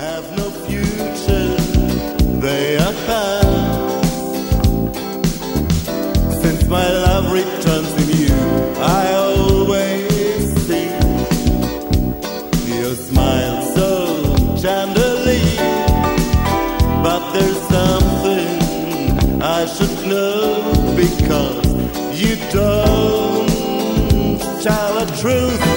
have no future, they are past. Since my love returns in you, I always see your smile so tenderly. But there's something I should know, because you don't tell the truth.